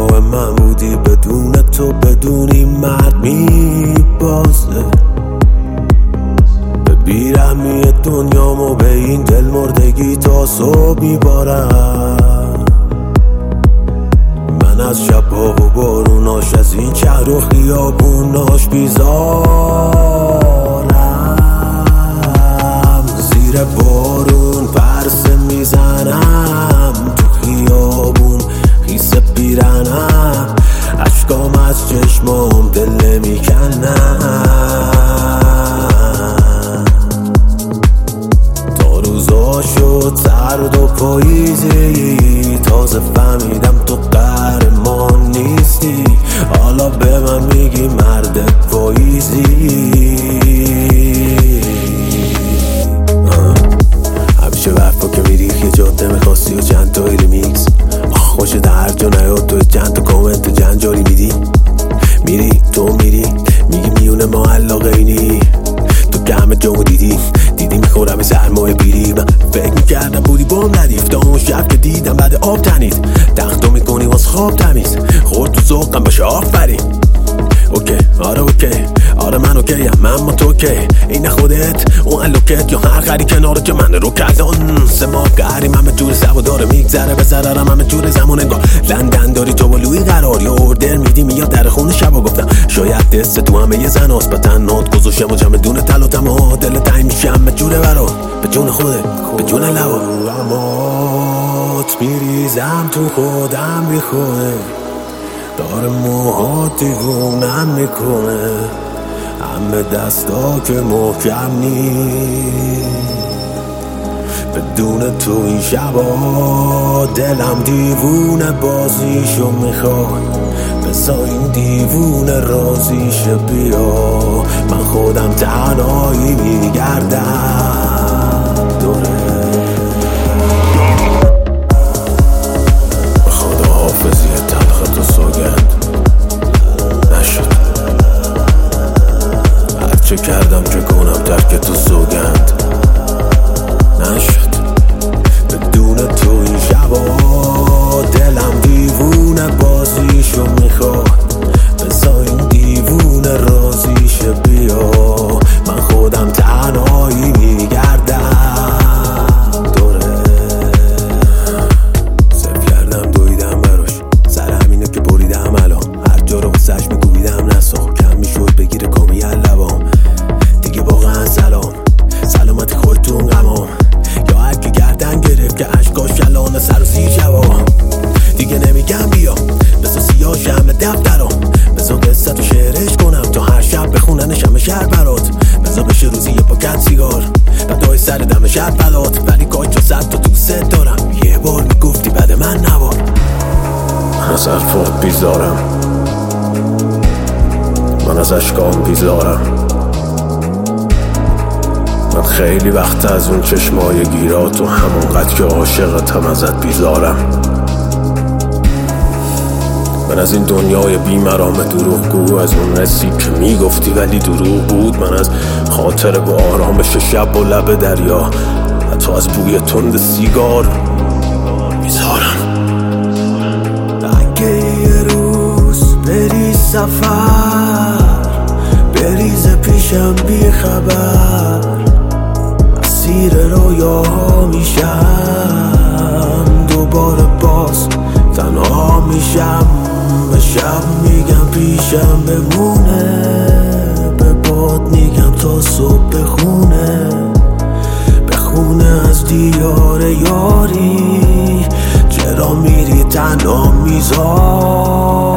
همراه من بودی، بدون تو بدونی مرد میبازه. به بیرحمی دنیامو به این دل مردگی تا صبح میبارم. من از شب‌ها و باروناش، از این شهر و خیابوناش بیزارم. زیر بارون پرسه میزنم، تو خیابون خیسه پیرنم، اشکام از چشمام دل نمیکنم. تا روزا شد سرد و پاییزی، تازه فهمیدم تو قهرمان نیستی. حالا به من میگی مرد پاییزی. همیشه وقتا که میری یه جاده میخواستی و چند تا ریمیکس، خوشت هر جا نیاد تو چند تا کامنت جنجالی میری تو میری میگی میونه ما علاقه اینی. تو که همه جامو دیدی میخورم سرمایه بیری. من فکر میکردم بودی بام ندیف، تا اون شب که دیدم بعد آب تنید تختو میکنی واس خواب تمیز. خورد تو ذوقم باشه آفرین. اوکی آره اوکی آره من اوکیم، من با تو که این خودت اون الوکت یا هر خری کناره که من رو کردن. سه ماه قهریم همه جور سوا داره میگذره به ضررم همه جور زمان انگار لندن داری تو با لوی قرار یا اوردر میدی میاد در خونه شبا. گفتم شاید دست تو همه یه زن هست، به تنات گذاشتم و جمع دونه تل و تمام دل تنگ میشم به جور برا، به جون خوده به جون لوا. امات میریزم تو خودم میخوره، داره موهات دیوونم میکنه، همه دستا که محکم نیست. بدون تو این شبا دلم دیوونه بازیشو میخواد، بسا این دیوونه رازیشه بیا. من خودم تنهایی میگردم دوره. به خدا حافظی تلخت و سوگند نشد، هرچه کردم چه کنم ترک تو سوگند نشد. بدون تو این شبا دلم دیوونه بازیشو میخواد، بسا این دیوونه رازیشه بیا. من خودم تنهایی میگردم دوره. صرف کردم دویدم براش، سر همینه که بریدم الان، هر جا رو واسش میگویدم نسا کم میشد بگیره کامی لبام دیگه. واقعا سلامتی خودتون غمام، یا هر کی گردن گرفت که اشکاش کلانه سر و سیر جواب. دیگه نمیگم بیا بسا سیاه شمه دفترام، بسا قصه تو شعرش کنم تا هر شب بخونن شمه شهر برات. بسا بشه روزی یه پاکت سیگار بعدای سر دم شب بلات. ولی کاج و صد تا دوست دارم، یه بار میگفتی بعد من نبار. من از حرفات بیزارم، من از اشکام بیزارم. من خیلی وقت از اون چشمای گیرات و همونقدر که عاشقتم ازت بیزارم. من از این دنیای بیمرام دروغگو، از اون رسی که میگفتی ولی دروغ بود. من از خاطر با آرامش شب و لب دریا، حتی از بوی تند سیگار بیزارم. اگه یه روز بری سفر بریز پیشم بی خبر، اسیر رویاها میشم دوباره باز تنها میشم. به شب میگم پیشم بمونه، به باد میگم تا صبح بخونه از دیار یاری. چرا میری تنها میذاری؟